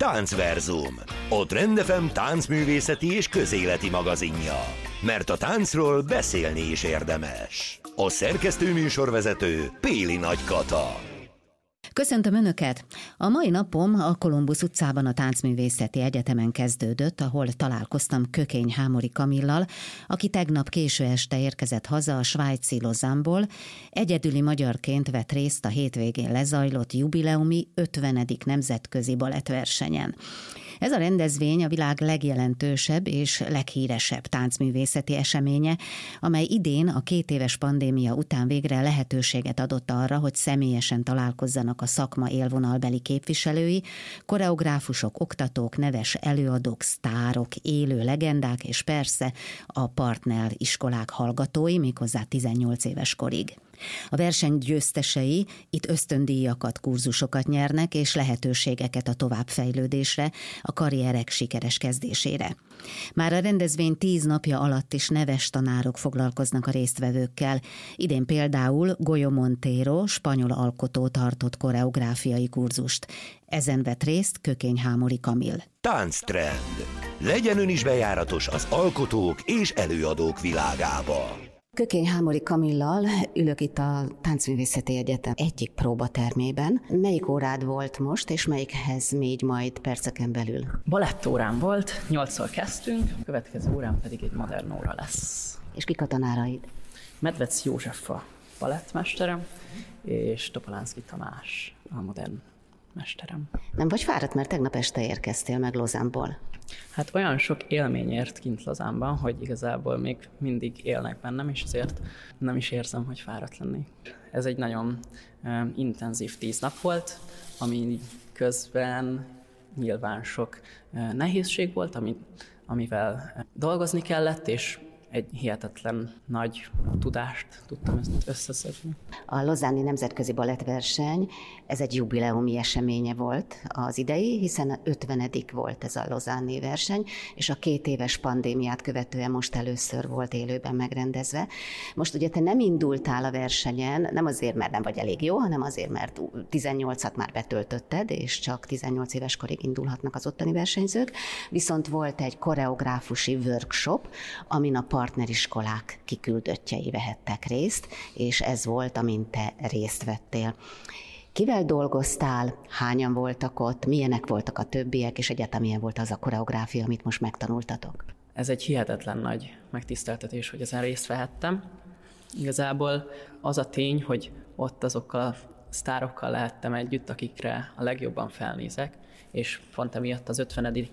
Táncverzum, a Trend FM táncművészeti és közéleti magazinja. Mert a táncról beszélni is érdemes. A szerkesztő műsorvezető Péli Nagy Kata. Köszöntöm Önöket! A mai napom a Kolumbusz utcában a Táncművészeti Egyetemen kezdődött, ahol találkoztam Kökény Hámori Kamillal, aki tegnap késő este érkezett haza a svájci Lausanne-ból. Egyedüli magyarként vett részt a hétvégén lezajlott jubileumi 50. nemzetközi balettversenyen. Ez a rendezvény a világ legjelentősebb és leghíresebb táncművészeti eseménye, amely idén a 2 éves pandémia után végre lehetőséget adott arra, hogy személyesen találkozzanak a szakma élvonalbeli képviselői, koreográfusok, oktatók, neves előadók, sztárok, élő legendák és persze a partneriskolák hallgatói, méghozzá 18 éves korig. A verseny győztesei itt ösztöndíjakat, kurzusokat nyernek és lehetőségeket a továbbfejlődésre, a karrierek sikeres kezdésére. Már a rendezvény 10 napja alatt is neves tanárok foglalkoznak a résztvevőkkel. Idén például Goyo Montero, spanyol alkotó tartott koreográfiai kurzust. Ezen vett részt Kökény Hámori Kamill. Tánctrend. Legyen ön is bejáratos az alkotók és előadók világába. Kökény Hámori Kamillal ülök itt a Táncművészeti Egyetem egyik próbatermében. Melyik órád volt most, és melyikhez mégy majd perceken belül? Balettórán volt, 8-szor kezdtünk, a következő órán pedig egy modern óra lesz. És kik a tanáraid? Medvec József a balettmesterem, és Topolánszky Tamás a modern mesterem. Nem vagy fáradt, mert tegnap este érkeztél meg Lausanne-ból? Hát olyan sok élmény ért kint Lausanne-ban, hogy igazából még mindig élnek bennem, és ezért nem is érzem, hogy fáradt lennék. Ez egy nagyon intenzív 10 nap volt, ami közben nyilván sok nehézség volt, amivel dolgozni kellett, és egy hihetetlen nagy tudást tudtam ezt összeszedni. A Lausanne-i nemzetközi balettverseny, ez egy jubileumi eseménye volt az idei, hiszen 50. volt ez a Lausanne-i verseny, és a 2 éves pandémiát követően most először volt élőben megrendezve. Most ugye te nem indultál a versenyen, nem azért, mert nem vagy elég jó, hanem azért, mert 18-at már betöltötted, és csak 18 éves korig indulhatnak az ottani versenyzők, viszont volt egy koreográfusi workshop, amin a partneriskolák kiküldöttjei vehettek részt, és ez volt, amin te részt vettél. Kivel dolgoztál, hányan voltak ott, milyenek voltak a többiek, és egyáltalán milyen volt az a koreográfia, amit most megtanultatok? Ez egy hihetetlen nagy megtiszteltetés, hogy ezen részt vehettem. Igazából az a tény, hogy ott azokkal a sztárokkal lehettem együtt, akikre a legjobban felnézek, és pont emiatt az 50.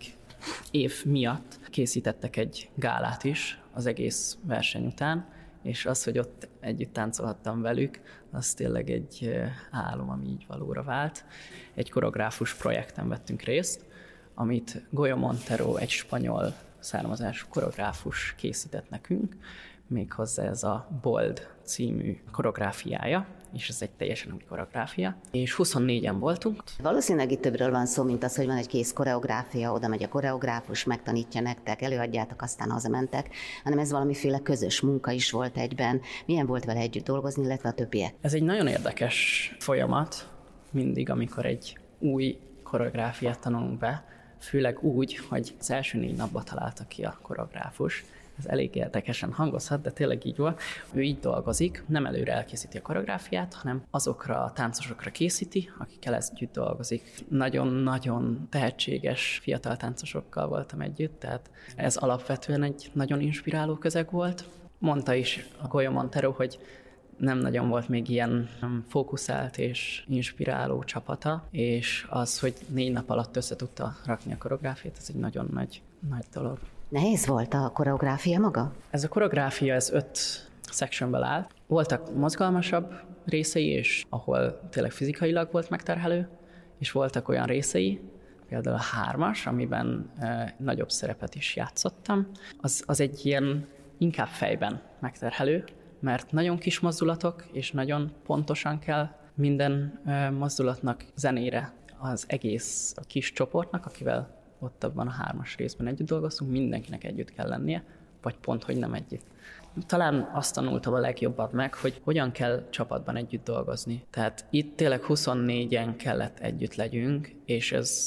év miatt készítettek egy gálát is az egész verseny után, és az, hogy ott együtt táncolhattam velük, az tényleg egy álom, ami így valóra vált. Egy koreográfus projekten vettünk részt, amit Goyo Montero, egy spanyol származású koreográfus készített nekünk, méghozzá ez a Bold című koreográfiája, és ez egy teljesen új koreográfia, és 24-en voltunk. Valószínűleg itt többről van szó, mint az, hogy van egy kész koreográfia, oda megy a koreográfus, megtanítja nektek, előadjátok, aztán hazamentek, hanem ez valamiféle közös munka is volt egyben. Milyen volt vele együtt dolgozni, illetve a többiek? Ez egy nagyon érdekes folyamat, mindig, amikor egy új koreográfiát tanulunk be, főleg úgy, hogy az első 4 napban találta ki a koreográfus. Ez elég érdekesen hangozhat, de tényleg így volt. Ő így dolgozik, nem előre elkészíti a koreográfiát, hanem azokra a táncosokra készíti, akikkel együtt dolgozik. Nagyon-nagyon tehetséges fiatal táncosokkal voltam együtt, tehát ez alapvetően egy nagyon inspiráló közeg volt. Mondta is a Goyo Montero, hogy nem nagyon volt még ilyen fókuszált és inspiráló csapata, és az, hogy 4 nap alatt össze tudta rakni a koreográfiát, ez egy nagyon nagy dolog. Nehéz volt a koreográfia maga? Ez a koreográfia, ez 5 sectionből állt. Voltak mozgalmasabb részei, és ahol tényleg fizikailag volt megterhelő, és voltak olyan részei, például a 3-as, amiben nagyobb szerepet is játszottam. Az egy ilyen inkább fejben megterhelő, mert nagyon kis mozdulatok, és nagyon pontosan kell minden mozdulatnak zenére az egész a kis csoportnak, akivel ott abban a 3-as részben együtt dolgoztunk, mindenkinek együtt kell lennie, vagy pont, hogy nem együtt. Talán azt tanultam a legjobban meg, hogy hogyan kell csapatban együtt dolgozni. Tehát itt tényleg 24-en kellett együtt legyünk, és ez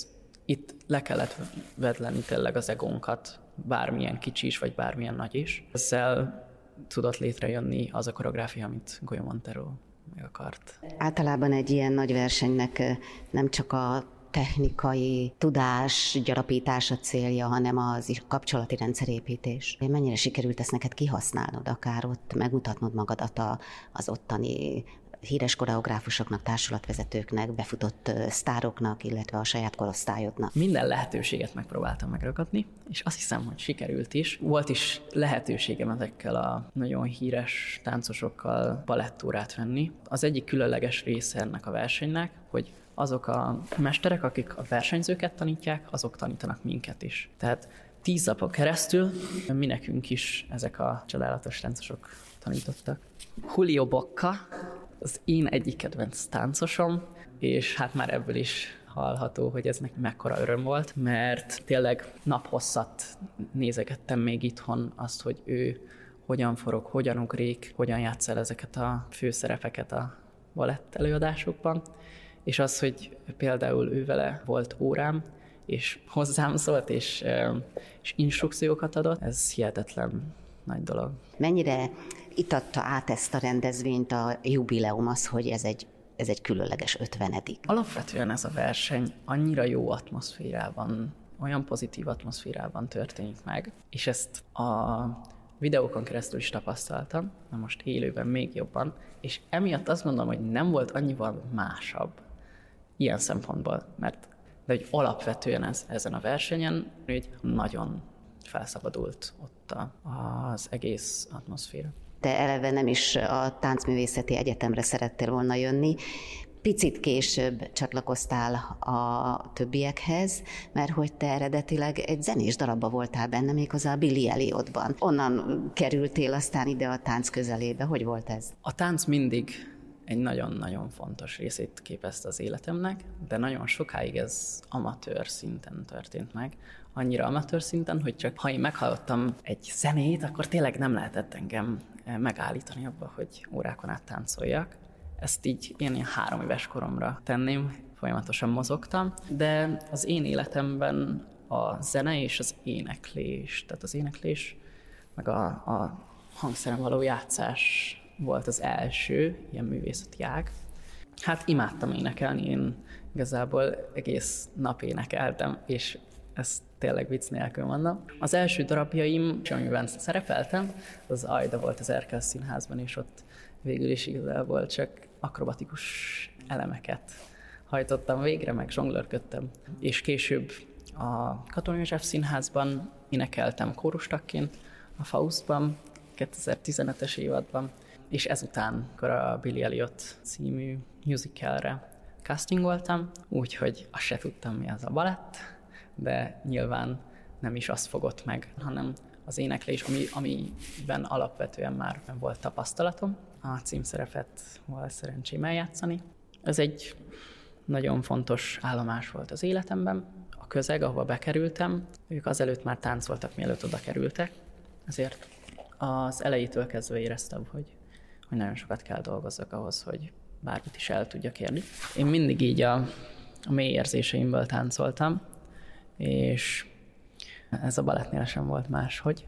itt le kellett vedleni tényleg az egónkat, bármilyen kicsi is, vagy bármilyen nagy is. Ezzel tudott létrejönni az a koreográfia, amit Goyo Montero meg akart. Általában egy ilyen nagy versenynek nem csak a technikai tudás gyarapítása célja, hanem az kapcsolati rendszerépítés. Mennyire sikerült ezt neked kihasználnod, akár ott megmutatnod magadat az ottani híres koreográfusoknak, társulatvezetőknek, befutott sztároknak, illetve a saját korosztályodnak? Minden lehetőséget megpróbáltam megragadni, és azt hiszem, hogy sikerült is. Volt is lehetőségem ezekkel a nagyon híres táncosokkal balettórát venni. Az egyik különleges része ennek a versenynek, hogy azok a mesterek, akik a versenyzőket tanítják, azok tanítanak minket is. Tehát 10 napon keresztül mi nekünk is ezek a csodálatos táncosok tanítottak. Julio Bocca az én egyik kedvenc táncosom, és hát már ebből is hallható, hogy ez nekem mekkora öröm volt, mert tényleg naphosszat nézegettem még itthon azt, hogy ő hogyan forog, hogyan ugrik, hogyan játsz el ezeket a főszerepeket a balett előadásokban, és az, hogy például ő vele volt órám, és hozzám szólt, és instrukciókat adott, ez hihetetlen nagy dolog. Mennyire itatta át ezt a rendezvényt a jubileum, az, hogy ez egy különleges 50. Alapvetően ez a verseny annyira jó atmoszférában, olyan pozitív atmoszférában történik meg, és ezt a videókon keresztül is tapasztaltam, na most élőben még jobban, és emiatt azt gondolom, hogy nem volt annyival másabb ilyen szempontból, mert de hogy alapvetően ezen a versenyen hogy nagyon felszabadult ott az egész atmoszféra. Te eleve nem is a Táncművészeti Egyetemre szerettél volna jönni. Picit később csatlakoztál a többiekhez, mert hogy te eredetileg egy zenés darabba voltál benne, méghozzá a Billy Elliotban. Onnan kerültél aztán ide a tánc közelébe. Hogy volt ez? A tánc mindig egy nagyon-nagyon fontos részét képezte az életemnek, de nagyon sokáig ez amatőr szinten történt meg. Annyira amatőr szinten, hogy csak ha én meghallottam egy zenét, akkor tényleg nem lehetett engem megállítani abba, hogy órákon át táncoljak. Ezt így én 3 éves koromra tenném, folyamatosan mozogtam, de az én életemben a zene és az éneklés, tehát az éneklés, meg a hangszeren való játszás volt az első ilyen művészeti ág. Hát imádtam énekelni, én igazából egész nap énekeltem, és ezt tényleg vicc nélkül mondom. Az első darabjaim, amiben szerepeltem, az Aida volt az Erkel Színházban, és ott végül is igazából csak akrobatikus elemeket hajtottam végre, meg zsonglőrködtem. És később a Katona József Színházban énekeltem kórustakként, a Faustban, 2015-es évadban, és ezután akkor a Billy Elliot című musicalre castingoltam, úgyhogy azt se tudtam, mi az a balett, de nyilván nem is azt fogott meg, hanem az éneklés, amiben alapvetően már volt tapasztalatom. A címszerepet volt szerencsém eljátszani. Ez egy nagyon fontos állomás volt az életemben. A közeg, ahova bekerültem, ők azelőtt már táncoltak, mielőtt oda kerültek. Ezért az elejétől kezdve éreztem, hogy nagyon sokat kell dolgozzak ahhoz, hogy bármit is el tudjak érni. Én mindig így a mély érzéseimből táncoltam, és ez a balettnél sem volt máshogy.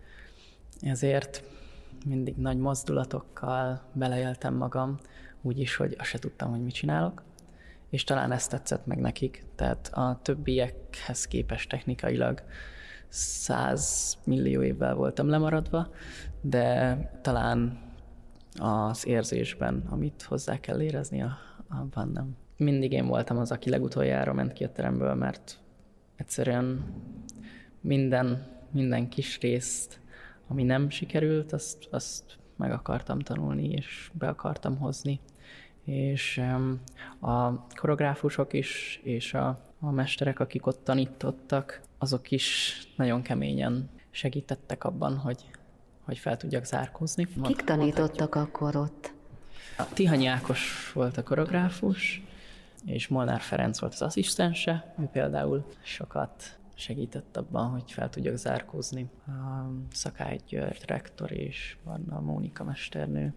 Ezért mindig nagy mozdulatokkal beleéltem magam, úgyis, hogy azt se tudtam, hogy mit csinálok, és talán ezt tetszett meg nekik. Tehát a többiekhez képest technikailag 100 millió évvel voltam lemaradva, de talán az érzésben, amit hozzá kell érezni, abban nem. Mindig én voltam az, aki legutoljára ment ki a teremből, mert egyszerűen minden kis részt, ami nem sikerült, azt meg akartam tanulni, és be akartam hozni. És a koreográfusok is, és a mesterek, akik ott tanítottak, azok is nagyon keményen segítettek abban, hogy fel tudjak zárkózni. Kik tanítottak akkor ott? A Tihanyi Ákos volt a koreográfus, és Molnár Ferenc volt az asszisztense. Ő például sokat segített abban, hogy fel tudjak zárkózni. A Szakály György rektor és Varna Mónika mesternő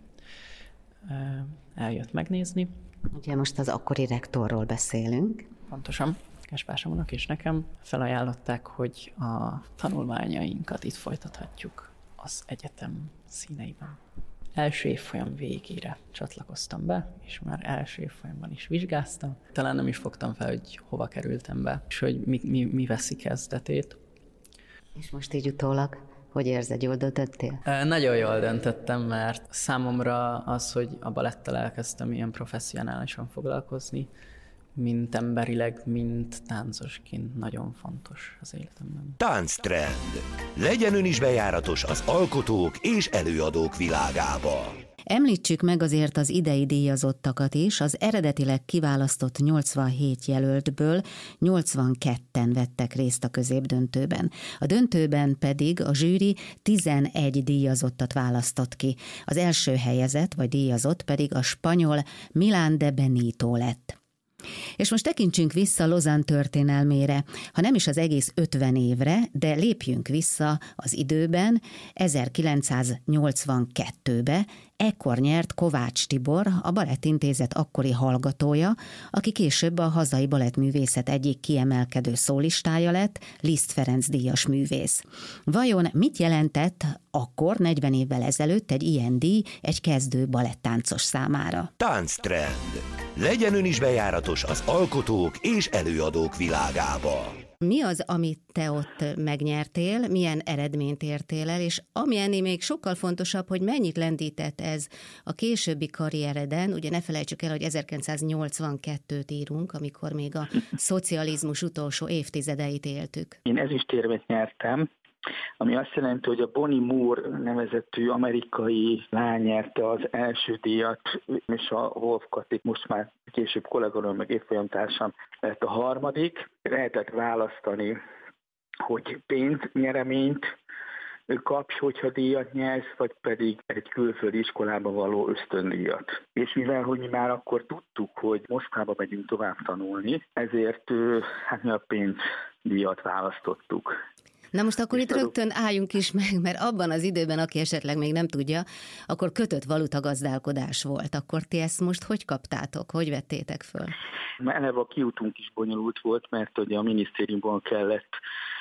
eljött megnézni. Ugye most az akkori rektorról beszélünk. Pontosan. énekespársamnak és nekem felajánlották, hogy a tanulmányainkat itt folytathatjuk az egyetem színeiben. Első évfolyam végére csatlakoztam be, és már első évfolyamban is vizsgáztam. Talán nem is fogtam fel, hogy hova kerültem be, és hogy mi veszi kezdetét. És most így utólag, hogy érzed, jól döntöttél? Nagyon jól döntöttem, mert számomra az, hogy a balettel elkezdtem ilyen professzionálisan foglalkozni, mint emberileg, mint táncosként nagyon fontos az életemben. Tánctrend. Legyen ön is bejáratos az alkotók és előadók világába. Említsük meg azért az idei díjazottakat is, az eredetileg kiválasztott 87 jelöltből 82-en vettek részt a középdöntőben. A döntőben pedig a zsűri 11 díjazottat választott ki. Az első helyezett vagy díjazott pedig a spanyol Milán de Benito lett. És most tekintsünk vissza Lausanne történelmére, ha nem is az egész 50 évre, de lépjünk vissza az időben, 1982-be, ekkor nyert Kovács Tibor, a Balettintézet akkori hallgatója, aki később a hazai balettművészet egyik kiemelkedő szólistája lett, Liszt Ferenc díjas művész. Vajon mit jelentett akkor, 40 évvel ezelőtt egy ilyen díj egy kezdő balettáncos számára? Tánctrend. Legyen ön is bejáratos az alkotók és előadók világába. Mi az, amit te ott megnyertél, milyen eredményt értél el, és ami ennél még sokkal fontosabb, hogy mennyit lendített ez a későbbi karriereden, ugye ne felejtsük el, hogy 1982-t írunk, amikor még a szocializmus utolsó évtizedeit éltük. Én ezüstérmet nyertem, ami azt jelenti, hogy a Bonnie Moore nevezetű amerikai lány nyerte az első díjat, és a Wolf Kati, most már később kolléganőm meg évfolyamtársam lett a harmadik. Lehetett választani, hogy pénznyereményt kapj, hogyha díjat nyersz, vagy pedig egy külföldi iskolába való ösztöndíjat. És mivel, hogy mi már akkor tudtuk, hogy Moszkvába megyünk tovább tanulni, ezért mi a pénzdíjat választottuk. Na most akkor itt rögtön álljunk is meg, mert abban az időben, aki esetleg még nem tudja, akkor kötött valutagazdálkodás volt. Akkor ti ezt most hogy kaptátok? Hogy vettétek föl? Eleve a kiutunk is bonyolult volt, mert ugye a minisztériumban kellett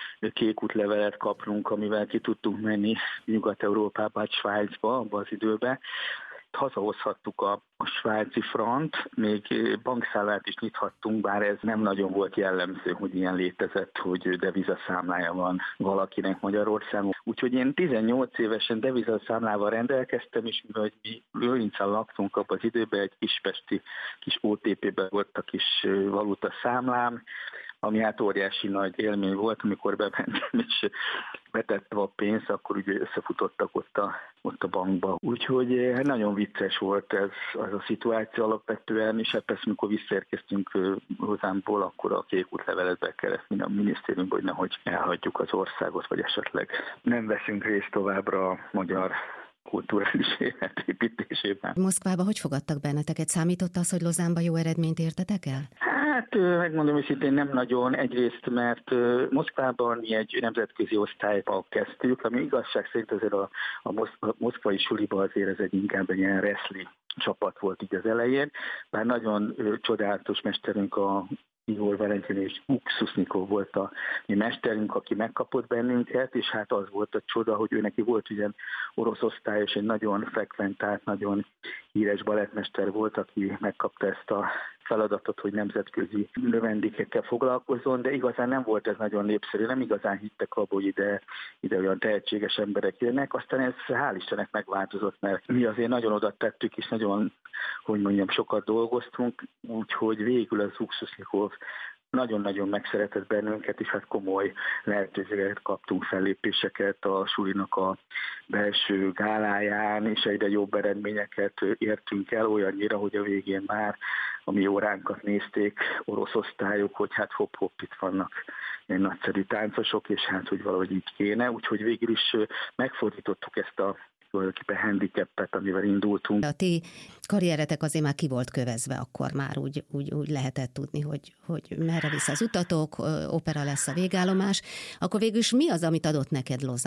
kék útlevelet kapnunk, amivel ki tudtunk menni Nyugat-Európába, Svájcba abban az időben. Hazahozhattuk a svájci frant, még bankszámlát is nyithattunk, bár ez nem nagyon volt jellemző, hogy ilyen létezett, hogy devizaszámlája van valakinek Magyarországon. Úgyhogy én 18 évesen devizaszámlával rendelkeztem, és mivel mi Lőrincen laktunk abban az időben, egy kispesti kis OTP-ben volt a kis valutaszámlám, ami hát óriási nagy élmény volt, amikor bementem és betettem a pénzt, akkor ugye összefutottak ott a bankba. Úgyhogy nagyon vicces volt ez az a szituáció alapvetően, és hát persze, amikor visszaérkeztünk Lausanne-ból, akkor a kék útlevelet be kellett a minisztériumba, hogy nehogy elhagyjuk az országot, vagy esetleg nem veszünk részt továbbra a magyar kulturális élet építésében. Moszkvába hogy fogadtak benneteket? Számított az, hogy Lausanne-ba jó eredményt értetek el? Hát, megmondom őszintén, nem nagyon. Egyrészt, mert Moszkvában mi egy nemzetközi osztályba kezdtük, ami igazság szerint azért a moszkvai suliba azért ez egy inkább egy ilyen wrestling csapat volt így az elején. Bár nagyon csodálatos mesterünk a Igor Valentin és Ukszusznikov volt a mi mesterünk, aki megkapott bennünket, és hát az volt a csoda, hogy ő neki volt ugyan orosz osztályos, egy nagyon frekventált, nagyon híres balettmester volt, aki megkapta ezt a feladatot, hogy nemzetközi növendékekkel foglalkozzon, de igazán nem volt ez nagyon népszerű, nem igazán hittek abba, hogy ide olyan tehetséges emberek jönnek, aztán ez hál' Istennek megváltozott, mert mi azért nagyon oda tettük, és nagyon, hogy mondjam, sokat dolgoztunk, úgyhogy végül az Ukszusznikov nagyon-nagyon megszeretett bennünket, és hát komoly lehetőséget kaptunk, fellépéseket a sulinak a belső gáláján, és egyre jobb eredményeket értünk el, olyannyira, hogy a végén már a mi óránkat nézték orosz osztályok, hogy hát hopp-hopp, itt vannak egy nagyszerű táncosok, és hát, hogy valahogy így kéne, úgyhogy végül is megfordítottuk ezt a tulajdonképpen handicapet, amivel indultunk. A ti karrieretek azért már ki volt kövezve, akkor már úgy lehetett tudni, hogy merre visz az utatok, opera lesz a végállomás. Akkor végül is mi az, amit adott neked Lausanne?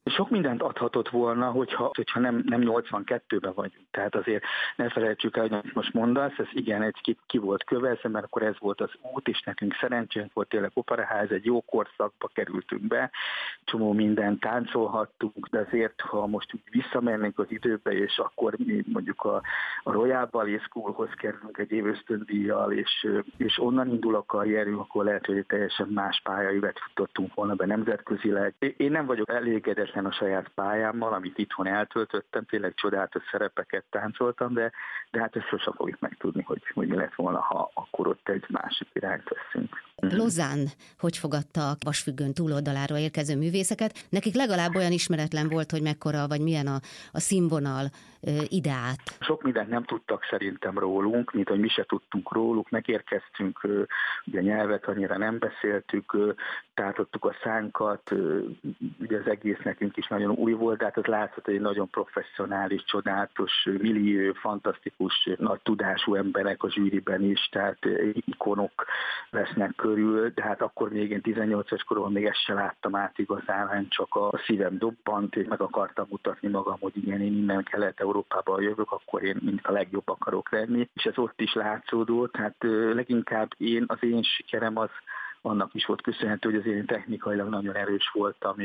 Sok mindent adhatott volna, hogyha nem 82-ben vagyunk. Tehát azért ne felejtsük el, hogy most mondasz, ez igen, egy ki volt kövezve, mert akkor ez volt az út, és nekünk szerencsénk volt, tényleg operaház, egy jó korszakba kerültünk be, csomó mindent táncolhattunk, de azért, ha most visszamennénk az időbe, és akkor mi mondjuk a Royal Ballet Schoolhoz kerülünk egy évösztöndíjjal, és onnan indul a karrierünk, akkor lehet, hogy teljesen más pályaívet futottunk volna be nemzetközileg. Én nem vagyok elégedetlen a saját pályámmal, amit itthon eltöltöttem, tényleg csodálatos szerepeket táncoltam, de hát ezt sosem fogjuk megtudni, hogy mi lett volna, ha akkor ott egy másik irányt veszünk. Lausanne hogy fogadta a vasfüggöny túloldaláról érkező művészeket? Nekik legalább olyan ismeretlen volt, hogy mekkora, vagy milyen a színvonal ide át. Sok mindent nem tudtak szerintem rólunk, mint hogy mi se tudtunk róluk, megérkeztünk, ugye nyelvet annyira nem beszéltük, tátottuk a szánkat, ugye az egész nekünk is nagyon új volt, de hát az látszott, hogy egy nagyon professzionális, csodálatos millió, fantasztikus, nagy tudású emberek a zsűriben is, tehát ikonok lesznek körül, de hát akkor még én 18-as koromban még ezt se láttam át igazán, csak a szívem dobbant, és meg akartam mutatni magam, hogy igen, én innen Kelet-Európába jövök, akkor én mind a legjobb akarok lenni, és ez ott is látszódott, hát leginkább az én sikerem az annak is volt köszönhető, hogy azért én technikailag nagyon erős voltam,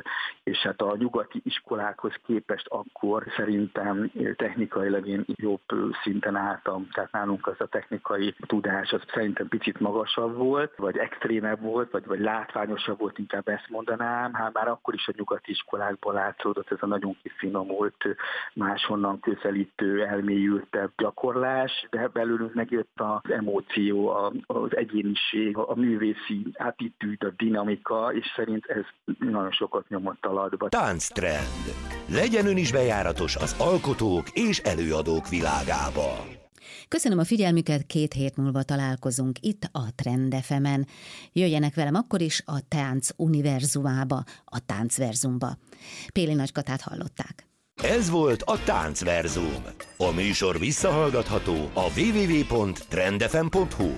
és hát a nyugati iskolákhoz képest akkor szerintem technikailag én jobb szinten álltam. Tehát nálunk az a technikai tudás az szerintem picit magasabb volt, vagy extrémebb volt, vagy látványosabb volt, inkább ezt mondanám. Hát már akkor is a nyugati iskolákban látszódott ez a nagyon kifinomult, máshonnan közelítő, elmélyültebb gyakorlás, de belőlünk megjött az emóció, az egyéniség, a művészi attitűd, a dinamika, és szerint ez nagyon sokat nyomott alatba. Tánctrend. Legyen ön is bejáratos az alkotók és előadók világába. Köszönöm a figyelmüket, 2 hét múlva találkozunk itt a Trend FM-en. Jöjjenek velem akkor is a tánc univerzumába, a Táncverzumba. Péli Nagykatát hallották. Ez volt a Táncverzum. A műsor visszahallgatható a www.trendfm.hu.